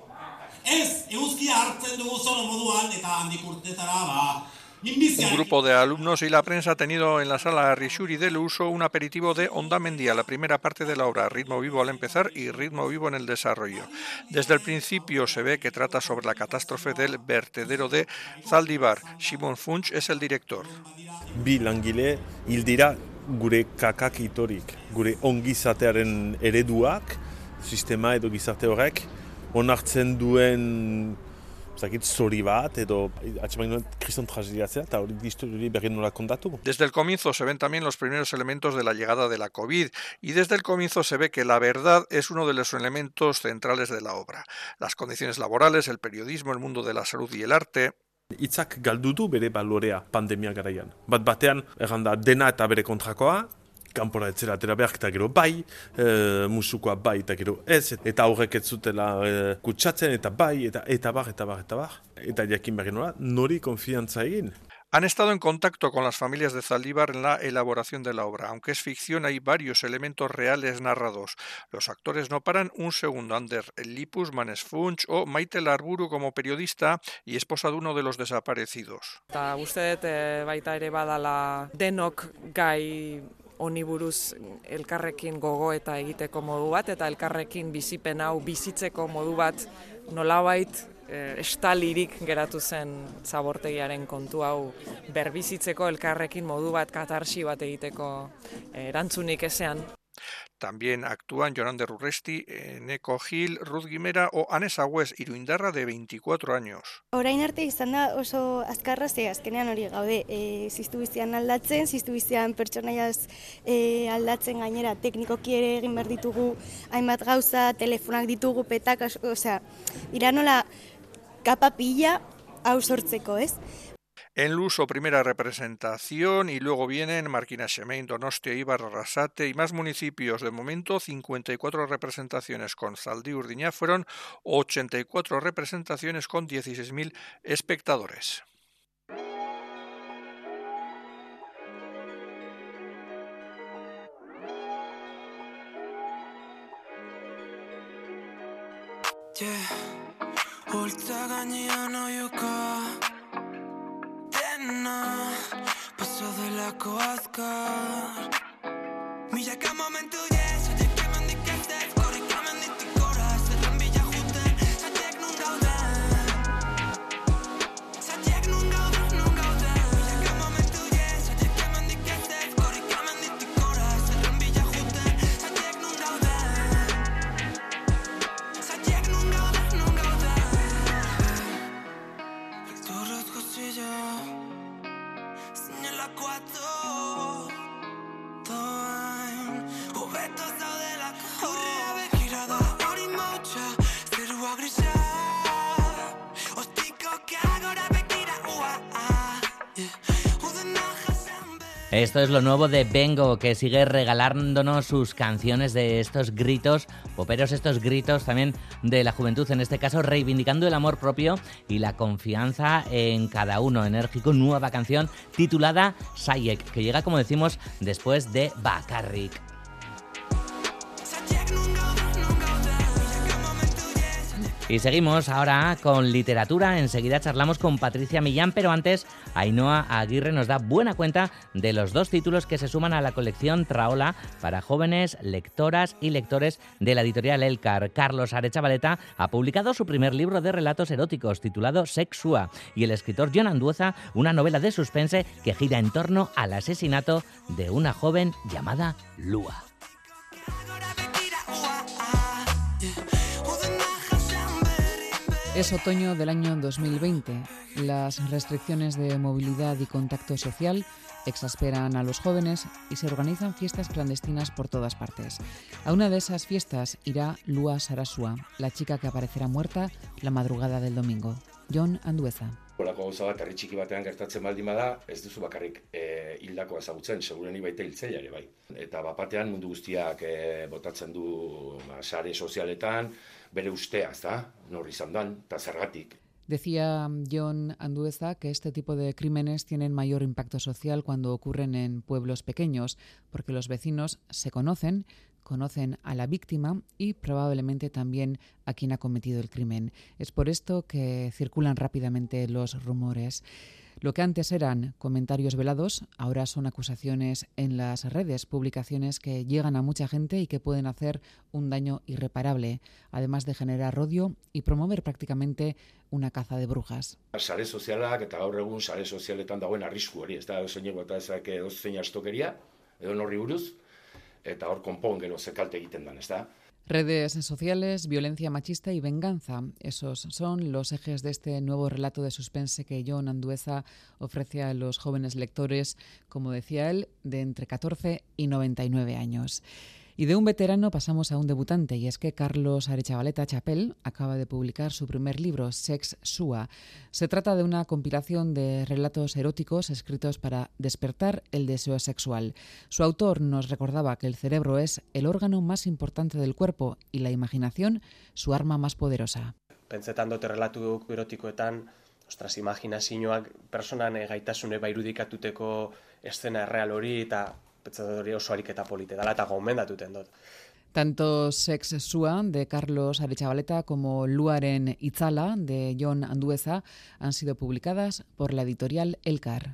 Ez, eguzkia hartzen dugu zono moduan eta handik urtetara ba. Un grupo de alumnos y la prensa ha tenido en la sala Rixuri del Uso un aperitivo de Hondamendia, la primera parte de la obra, ritmo vivo al empezar y ritmo vivo en el desarrollo. Desde el principio se ve que trata sobre la catástrofe del vertedero de Zaldibar. Simon Funch es el director. Bi langile hil dira gure kakak itorik, gure ongizatearen ereduak, sistema edo gizarte horrek, onartzen duen zori bat edo atxemain kriston tragediatzea eta hori historiari berri nola kontatu. Desde el comienzo se ven también los primeros elementos de la llegada de la COVID y desde el comienzo se ve que la verdad es uno de los elementos centrales de la obra. Las condiciones laborales, el periodismo, el mundo de la salud y el arte. Hitzak galdu du bere balorea pandemia garaian. Bat batean erranda dena eta bere kontrakoa, kanpora etzera atera behar eta gero bai, e, musukoa bai eta gero ez, eta aurrek ez zutela e, kutsatzen eta bai, eta eta bar, eta bar, eta bar. Eta jakin berri nola, nori konfiantza egin. Han estado en contacto con las familias de Zaldibar en la elaboración de la obra. Aunque es ficción, hay varios elementos reales narrados. Los actores no paran un segundo. Ander Lipus, Manes Funch o Maite Larburu como periodista y esposa de uno de los desaparecidos. Eta uste dut e, baita ere badala denok gai honi buruz elkarrekin gogo eta egiteko modu bat, eta elkarrekin bizipen hau bizitzeko modu bat nolabait estalirik geratu zen zabortegiaren kontu hau berbizitzeko elkarrekin modu bat katarsi bat egiteko erantzunik ezean. También actúan Jonander Urresti, Neko Gil, Ruth Guimera o Anesa West, iruindarra de veinticuatro años. Orain arte izan da oso azkarra, ze azkenean hori gaude, e, ziztu bizian aldatzen, ziztu bizian pertsonaiaz e, aldatzen gainera teknikoki ere egin behar ditugu hainbat gauza, telefonak ditugu, petak, osea, iranola kapa pila hau sortzeko, ez? En Luso, primera representación, y luego vienen Markina Xemein, Donostia, Ibar, Arrasate y más municipios. De momento, cincuenta y cuatro representaciones con Zaldi Urdiña, fueron ochenta y cuatro representaciones con dieciséis mil espectadores. Paso delako azkar Milaka momentu yes Zatek eman dikatez Korrik eman ditik gora Zerran bila juten Zatek nun gauden Zatek nun gauden, nun gauden Milaka momentu yes Zatek eman dikatez Korrik eman ditik gora Zerran bila juten Zatek nun gauden Zatek nun gauden, nun gauden Lektorrez gozilla Señala cuatro Toain Hobeto zaudela Aurrea begirada hori mautxa Zerua grisa Ostiko kagora begira ua Udena jasan Esto es lo nuevo de Bengo, que sigue regalándonos sus canciones de estos gritos poperos, estos gritos también de la juventud, en este caso reivindicando el amor propio y la confianza en cada uno. Enérgico, nueva canción titulada Saiek, que llega, como decimos, después de Bakarrik. Y seguimos ahora con literatura. Enseguida charlamos con Patricia Millán, pero antes Ainhoa Aguirre nos da buena cuenta de los dos títulos que se suman a la colección Traola para jóvenes lectoras y lectores de la editorial Elkar. Carlos Arechavaleta ha publicado su primer libro de relatos eróticos titulado Sexua, y el escritor Jon Andueza una novela de suspense que gira en torno al asesinato de una joven llamada Lua. Es otoño del año dos mil veinte. Las restricciones de movilidad y contacto social exasperan a los jóvenes y se organizan fiestas clandestinas por todas partes. A una de esas fiestas irá Lua Sarasua, la chica que aparecerá muerta la madrugada del domingo. Jon Andueza. Olako gauza bat herri txiki batean gertatzen baldin bada, ez duzu bakarrik e, hildako ezagutzen, segureni baita hiltzaile ere bai. Eta bapatean mundu guztiak e, botatzen du ba, sare sozialetan, bere ustea, ez da, norri izan dan, eta zergatik. Decía Jon Andueza que este tipo de crímenes tienen mayor impacto social cuando ocurren en pueblos pequeños, porque los vecinos se conocen, conocen a la víctima y probablemente también a quien ha cometido el crimen. Es por esto que circulan rápidamente los rumores. Lo que antes eran comentarios velados, ahora son acusaciones en las redes, publicaciones que llegan a mucha gente y que pueden hacer un daño irreparable, además de generar odio y promover prácticamente una caza de brujas. Sare sozialak eta gaur egun sare sozialetan dagoen arrisku hori, ez da, zein bota ezak edo zein astokeria, edo norri buruz, eta hor konpon gero ze kalte egiten dan, ez da. Redes sociales, violencia machista y venganza. Esos son los ejes de este nuevo relato de suspense que Jon Andueza ofrece a los jóvenes lectores, como decía él, de entre catorce y noventa y nueve años. Y de un veterano pasamos a un debutante, y es que Carlos Arechavaleta Chapel acaba de publicar su primer libro, Sex Sua. Se trata de una compilación de relatos eróticos escritos para despertar el deseo sexual. Su autor nos recordaba que el cerebro es el órgano más importante del cuerpo y la imaginación su arma más poderosa. Pentsetan dute relatu erotikoetan, ostras, imaginazioak personan gaitasune bairudikatuteko eszena erreal hori eta hori oso ariketa polite dela eta gomendatuten dut. Tanto Sex Sua de Carlos Arechavaleta como Luaren Itzala de Jon Andueza han sido publicadas por la editorial Elkar.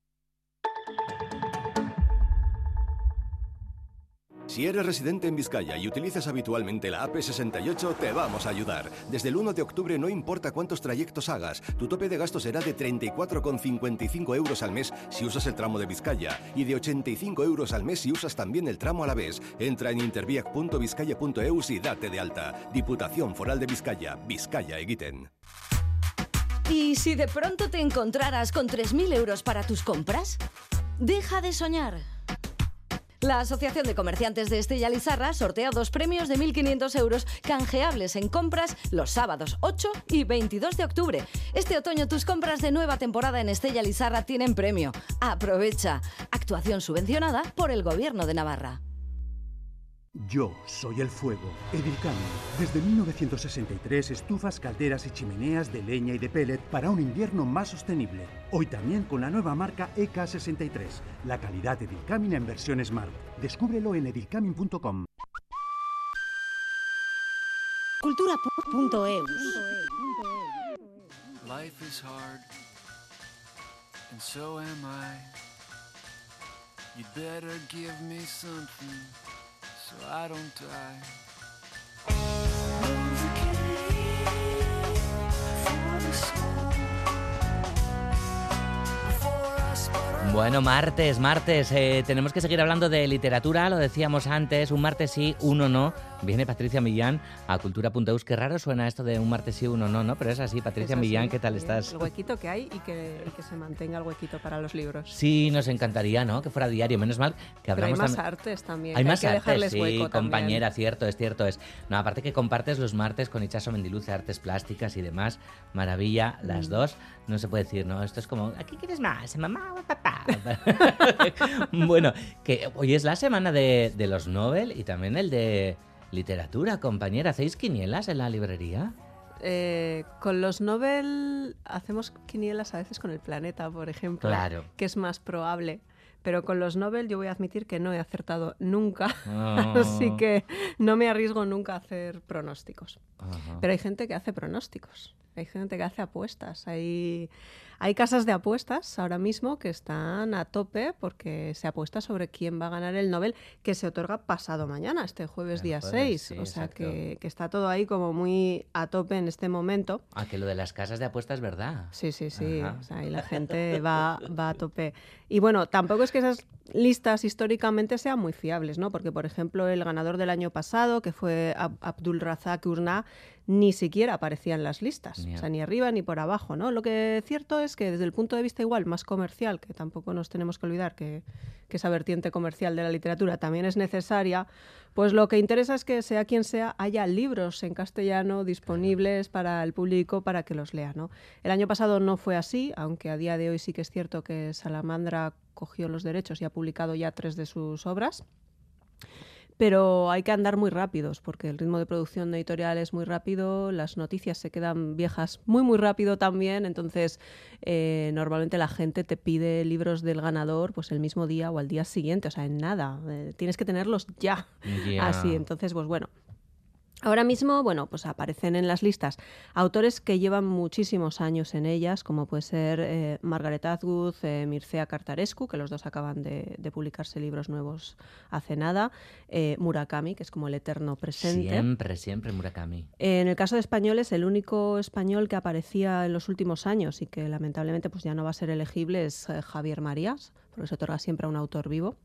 Si eres residente en Vizcaya y utilizas habitualmente la A P sesenta y ocho, te vamos a ayudar. Desde el uno de octubre no importa cuántos trayectos hagas, tu tope de gasto será de treinta y cuatro con cincuenta y cinco euros al mes si usas el tramo de Vizcaya y de ochenta y cinco euros al mes si usas también el tramo Alavés. Entra en interviac punto vizcaya punto eus y date de alta. Diputación Foral de Vizcaya, Vizcaya egiten. ¿Y si de pronto te encontraras con tres mil euros para tus compras? Deja de soñar. La Asociación de Comerciantes de Estella Lizarra sortea dos premios de mil quinientos euros canjeables en compras los sábados ocho y veintidós de octubre. Este otoño tus compras de nueva temporada en Estella Lizarra tienen premio. Aprovecha. Actuación subvencionada por el Gobierno de Navarra. Yo soy el fuego, Edilcami. Desde mil novecientos sesenta y tres, estufas, calderas y chimeneas de leña y de pellet para un invierno más sostenible. Hoy también con la nueva marca E K sesenta y tres. La calidad Edilcamin en versión Smart. Descúbrelo en edilcamin punto com. cultura punto eus. Life is hard, and so am I. You'd better give me something so I don't die. Bueno, martes, martes, eh, tenemos que seguir hablando de literatura, lo decíamos antes, un martes sí, uno no. Viene Patricia Millán a cultura punto eus. Qué raro suena esto de un martes sí, uno no, ¿no? Pero es así. Patricia es así, Millán, ¿qué tal estás? El huequito que hay y que, y que se mantenga el huequito para los libros. Sí, nos encantaría, ¿no? Que fuera diario. Menos mal que hablamos. Pero hay más tam- artes también. Hay que más hay que artes, dejarles sí, hueco compañera, también. cierto, es cierto. es No, aparte que compartes los martes con Itxaso Mendiluce, artes plásticas y demás. Maravilla, las Mm. dos. No se puede decir, ¿no? Esto es como, ¿aquí quieres más? ¿Mamá o papá? Bueno, que hoy es la semana de, de los Nobel y también el de literatura, compañera. ¿Hacéis quinielas en la librería? Eh, con los Nobel hacemos quinielas a veces con el planeta, por ejemplo. Claro. Que es más probable. Pero con los Nobel yo voy a admitir que no he acertado nunca. Oh. Así que no me arriesgo nunca a hacer pronósticos. Ajá. Pero hay gente que hace pronósticos. Hay gente que hace apuestas. Hay, hay casas de apuestas ahora mismo que están a tope porque se apuesta sobre quién va a ganar el Nobel, que se otorga pasado mañana, este jueves El día jueves, seis. sí, o sea exacto. que, que está todo ahí como muy a tope en este momento. Ah, que lo de las casas de apuestas es verdad. Sí, sí, sí. Ajá. O sea, ahí la gente va, va a tope. Y bueno, tampoco es que esas listas históricamente sean muy fiables, ¿no? Porque, por ejemplo, el ganador del año pasado, que fue Ab- Abdul Razak Urna, ni siquiera aparecía en las listas, Yeah. o sea, ni arriba ni por abajo, ¿no? Lo que es cierto es que desde el punto de vista igual más comercial, que tampoco nos tenemos que olvidar que, que esa vertiente comercial de la literatura también es necesaria, pues lo que interesa es que sea quien sea, haya libros en castellano disponibles para el público para que los lea, ¿no? El año pasado no fue así, aunque a día de hoy sí que es cierto que Salamandra cogió los derechos y ha publicado ya tres de sus obras. Pero hay que andar muy rápidos porque el ritmo de producción editorial es muy rápido, las noticias se quedan viejas muy muy rápido también, entonces eh, normalmente la gente te pide libros del ganador pues el mismo día o al día siguiente, o sea, en nada, eh, tienes que tenerlos ya, Ya. así, entonces pues bueno. Ahora mismo, bueno, pues aparecen en las listas autores que llevan muchísimos años en ellas, como puede ser eh, Margaret Atwood, eh, Mircea Cartarescu, que los dos acaban de, de publicarse libros nuevos hace nada, eh, Murakami, que es como el eterno presente. Siempre, siempre Murakami. En el caso de españoles, el único español que aparecía en los últimos años y que lamentablemente pues ya no va a ser elegible es eh, Javier Marías, porque se otorga siempre a un autor vivo.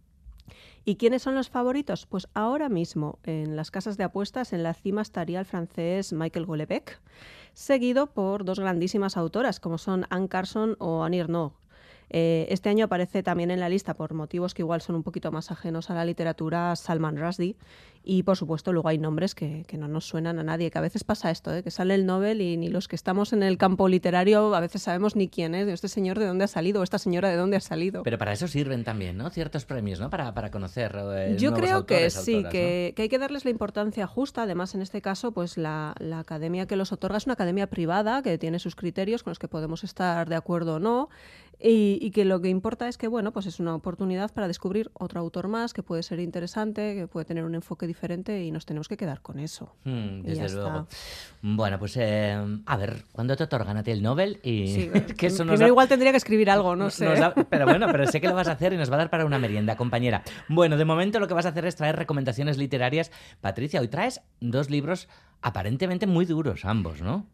¿Y quiénes son los favoritos? Pues ahora mismo en las casas de apuestas en la cima estaría el francés Michael Houellebecq, seguido por dos grandísimas autoras como son Anne Carson o Annie Ernaux. Eh, este año aparece también en la lista, por motivos que igual son un poquito más ajenos a la literatura, Salman Rushdie. Y, por supuesto, luego hay nombres que, que no nos suenan a nadie, que a veces pasa esto, ¿eh? Que sale el Nobel y ni los que estamos en el campo literario a veces sabemos ni quién es, este señor de dónde ha salido o esta señora de dónde ha salido. Pero para eso sirven también, ¿no? Ciertos premios, ¿no? Para, para conocer eh, Yo nuevos creo autores, que sí, autoras, que, que hay que darles la importancia justa. Además, en este caso, pues la, la academia que los otorga es una academia privada que tiene sus criterios con los que podemos estar de acuerdo o no. Y, y que lo que importa es que, bueno, pues es una oportunidad para descubrir otro autor más que puede ser interesante, que puede tener un enfoque diferente y nos tenemos que quedar con eso. Mm, Y ya desde luego. está. Bueno, pues eh, a ver, ¿cuándo te otorgan a ti el Nobel? Y Sí, que eso nos primero da- igual tendría que escribir algo, no sé. nos da- pero bueno, pero sé que lo vas a hacer y nos va a dar para una merienda, compañera. Bueno, de momento lo que vas a hacer es traer recomendaciones literarias. Patricia, hoy traes dos libros aparentemente muy duros, ambos, ¿no?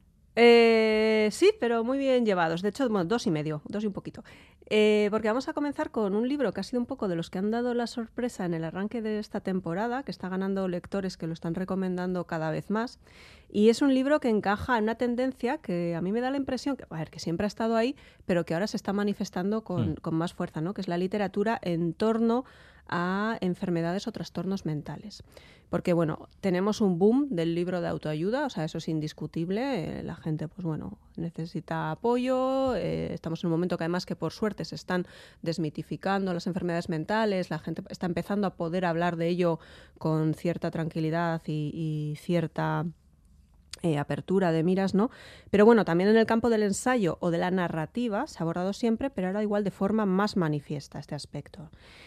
Eh, sí, pero muy bien llevados. De hecho, bueno, dos y medio, dos y un poquito. Eh, porque vamos a comenzar con un libro que ha sido un poco de los que han dado la sorpresa en el arranque de esta temporada, que está ganando lectores que lo están recomendando cada vez más. Y es un libro que encaja en una tendencia que a mí me da la impresión que, a ver, que siempre ha estado ahí, pero que ahora se está manifestando con, Mm. con más fuerza, ¿no? Que es la literatura en torno a enfermedades o trastornos mentales. Porque, bueno, tenemos un boom del libro de autoayuda, o sea, eso es indiscutible. Eh, la gente, pues bueno, necesita apoyo. Eh, estamos en un momento que además que por suerte se están desmitificando las enfermedades mentales, la gente está empezando a poder hablar de ello con cierta tranquilidad y, y cierta eh, apertura de miras, ¿no? Pero bueno, también en el campo del ensayo o de la narrativa se ha abordado siempre, pero ahora igual de forma más manifiesta este aspecto.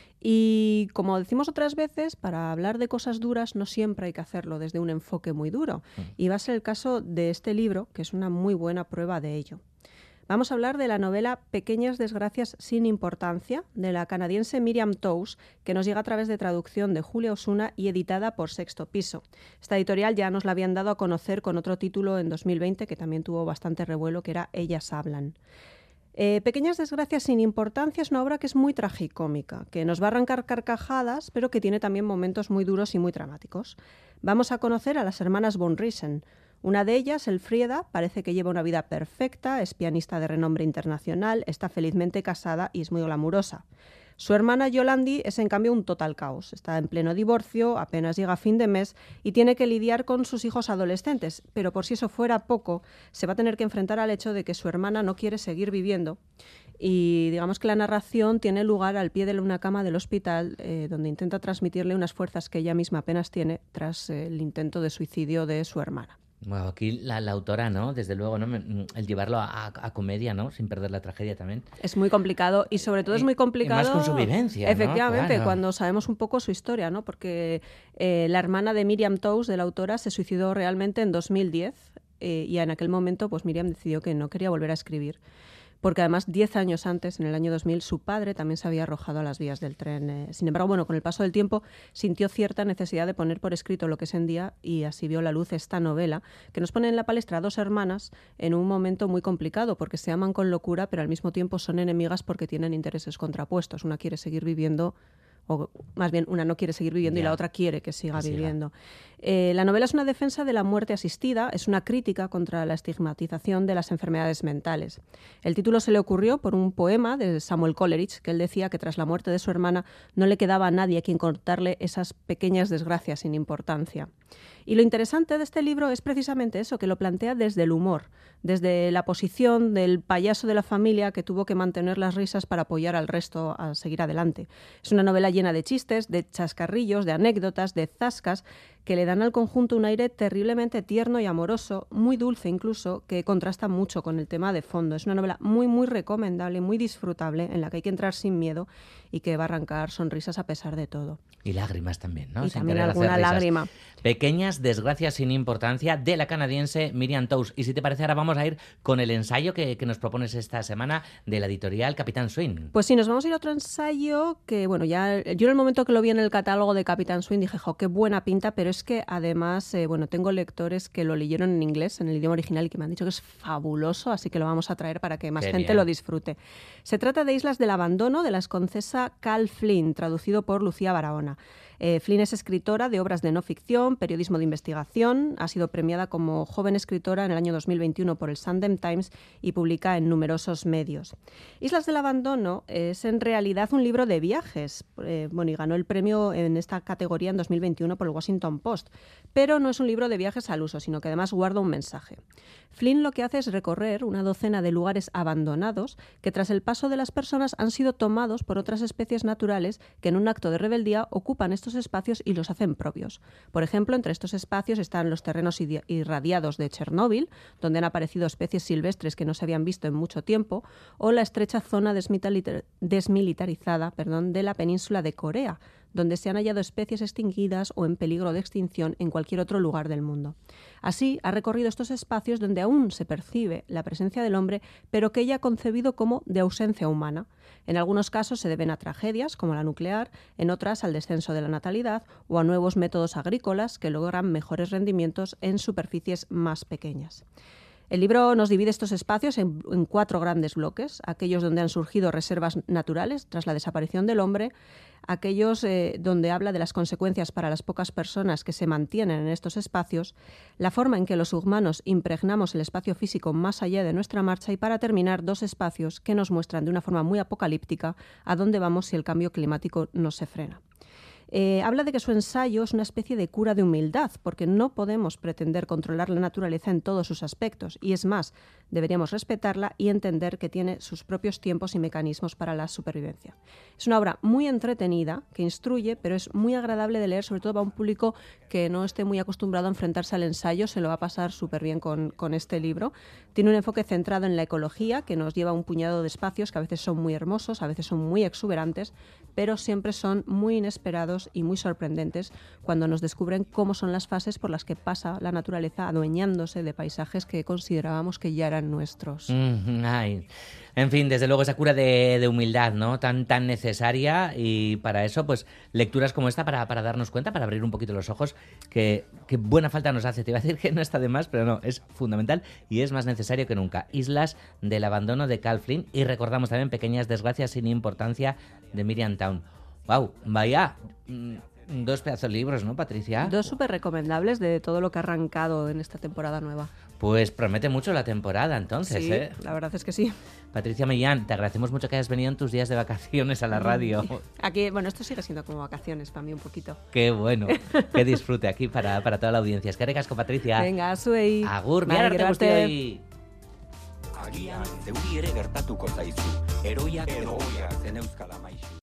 Y como decimos otras veces, para hablar de cosas duras no siempre hay que hacerlo desde un enfoque muy duro. Y va a ser el caso de este libro, que es una muy buena prueba de ello. Vamos a hablar de la novela Pequeñas desgracias sin importancia, de la canadiense Miriam Toews, que nos llega a través de traducción de Julia Osuna y editada por Sexto Piso. Esta editorial ya nos la habían dado a conocer con otro título en dos mil veinte, que también tuvo bastante revuelo, que era Ellas hablan. Eh, Pequeñas desgracias sin importancia es una obra que es muy tragicómica, que nos va a arrancar carcajadas, pero que tiene también momentos muy duros y muy dramáticos. Vamos a conocer a las hermanas von Riesen. Una de ellas, Elfrieda, parece que lleva una vida perfecta, es pianista de renombre internacional, está felizmente casada y es muy glamurosa. Su hermana Yolandi es en cambio un total caos. Está en pleno divorcio, apenas llega a fin de mes y tiene que lidiar con sus hijos adolescentes. Pero por si eso fuera poco, se va a tener que enfrentar al hecho de que su hermana no quiere seguir viviendo. Y digamos que la narración tiene lugar al pie de una cama del hospital, eh, donde intenta transmitirle unas fuerzas que ella misma apenas tiene tras eh, el intento de suicidio de su hermana. Bueno, aquí la, la autora, ¿no? Desde luego, ¿no? El llevarlo a, a comedia, ¿no? Sin perder la tragedia también. Es muy complicado y sobre todo es muy complicado... Y más con su vivencia, ¿no? Efectivamente, Claro. cuando sabemos un poco su historia, ¿no? Porque eh, la hermana de Miriam Toews, de la autora, se suicidó realmente en dos mil diez eh, y en aquel momento pues Miriam decidió que no quería volver a escribir. Porque además, diez años antes, en el año dos mil, su padre también se había arrojado a las vías del tren. Eh, sin embargo, bueno, con el paso del tiempo sintió cierta necesidad de poner por escrito lo que sentía y así vio la luz esta novela, que nos pone en la palestra a dos hermanas en un momento muy complicado, porque se aman con locura, pero al mismo tiempo son enemigas porque tienen intereses contrapuestos. Una quiere seguir viviendo, o más bien una no quiere seguir viviendo Ya. y la otra quiere que siga Que siga. viviendo. Eh, la novela es una defensa de la muerte asistida, es una crítica contra la estigmatización de las enfermedades mentales. El título se le ocurrió por un poema de Samuel Coleridge, que él decía que tras la muerte de su hermana no le quedaba a nadie a quien contarle esas pequeñas desgracias sin importancia. Y lo interesante de este libro es precisamente eso, que lo plantea desde el humor, desde la posición del payaso de la familia que tuvo que mantener las risas para apoyar al resto a seguir adelante. Es una novela llena de chistes, de chascarrillos, de anécdotas, de zascas, que le dan al conjunto un aire terriblemente tierno y amoroso, muy dulce incluso, que contrasta mucho con el tema de fondo. Es una novela muy, muy recomendable, muy disfrutable, en la que hay que entrar sin miedo y que va a arrancar sonrisas a pesar de todo. Y lágrimas también, ¿no? Y Sin también querer hacer alguna risas. lágrima. Pequeñas desgracias sin importancia, de la canadiense Miriam Toews. Y si te parece, ahora vamos a ir con el ensayo que, que nos propones esta semana de la editorial Capitán Swing. Pues sí, nos vamos a ir a otro ensayo que, bueno, ya yo en el momento que lo vi en el catálogo de Capitán Swing dije, jo, qué buena pinta, pero es que además, eh, bueno, tengo lectores que lo leyeron en inglés, en el idioma original, y que me han dicho que es fabuloso, así que lo vamos a traer para que más Qué gente bien. lo disfrute. Se trata de Islas del Abandono, de la escocesa Cal Flynn, traducido por Lucía Barahona. Eh, Flynn es escritora de obras de no ficción, periodismo de investigación, ha sido premiada como joven escritora en el año dos mil veintiuno por el Sunday Times y publica en numerosos medios. Islas del Abandono es en realidad un libro de viajes, eh, bueno, y ganó el premio en esta categoría en dos mil veintiuno por el Washington Post, pero no es un libro de viajes al uso, sino que además guarda un mensaje. Flynn lo que hace es recorrer una docena de lugares abandonados que tras el paso de las personas han sido tomados por otras especies naturales que en un acto de rebeldía ocupan estos espacios y los hacen propios. Por ejemplo, entre estos espacios están los terrenos irradiados de Chernóbil, donde han aparecido especies silvestres que no se habían visto en mucho tiempo, o la estrecha zona desmilitar- desmilitarizada perdón, de la península de Corea, donde se han hallado especies extinguidas o en peligro de extinción en cualquier otro lugar del mundo. Así, ha recorrido estos espacios donde aún se percibe la presencia del hombre, pero que ella ha concebido como de ausencia humana. En algunos casos se deben a tragedias, como la nuclear, en otras al descenso de la natalidad o a nuevos métodos agrícolas que logran mejores rendimientos en superficies más pequeñas. El libro nos divide estos espacios en, en cuatro grandes bloques, aquellos donde han surgido reservas naturales tras la desaparición del hombre, aquellos eh, donde habla de las consecuencias para las pocas personas que se mantienen en estos espacios, la forma en que los humanos impregnamos el espacio físico más allá de nuestra marcha y, para terminar, dos espacios que nos muestran de una forma muy apocalíptica a dónde vamos si el cambio climático no se frena. Eh, habla de que su ensayo es una especie de cura de humildad, porque no podemos pretender controlar la naturaleza en todos sus aspectos, y es más, deberíamos respetarla y entender que tiene sus propios tiempos y mecanismos para la supervivencia. Es una obra muy entretenida, que instruye, pero es muy agradable de leer, sobre todo para un público que no esté muy acostumbrado a enfrentarse al ensayo, se lo va a pasar súper bien con, con este libro. Tiene un enfoque centrado en la ecología, que nos lleva a un puñado de espacios que a veces son muy hermosos, a veces son muy exuberantes, pero siempre son muy inesperados y muy sorprendentes cuando nos descubren cómo son las fases por las que pasa la naturaleza adueñándose de paisajes que considerábamos que ya eran nuestros. Mm, ay. En fin, desde luego esa cura de, de humildad, ¿no? Tan, tan necesaria, y para eso, pues, lecturas como esta para, para darnos cuenta, para abrir un poquito los ojos, que, que buena falta nos hace. Te iba a decir que no está de más, pero no, es fundamental y es más necesario que nunca. Islas del Abandono de Cal Flynn, y recordamos también Pequeñas desgracias sin importancia de Miriam Toews. Wow, vaya, mm, dos pedazos de libros, ¿no, Patricia? Dos súper recomendables de todo lo que ha arrancado en esta temporada nueva. Pues promete mucho la temporada, entonces, sí, ¿eh? La verdad es que sí. Patricia Millán, te agradecemos mucho que hayas venido en tus días de vacaciones a la radio. Aquí, bueno, esto sigue siendo como vacaciones para mí un poquito. Qué bueno, que disfrute aquí para, para toda la audiencia. Es que recasco, Patricia. Venga, zuei. Agur, Bai, bihar arte gero arte. guztioi. Agian zeuri ere gertatuko zaizu, eroiak eroiak zen euskal amaixu.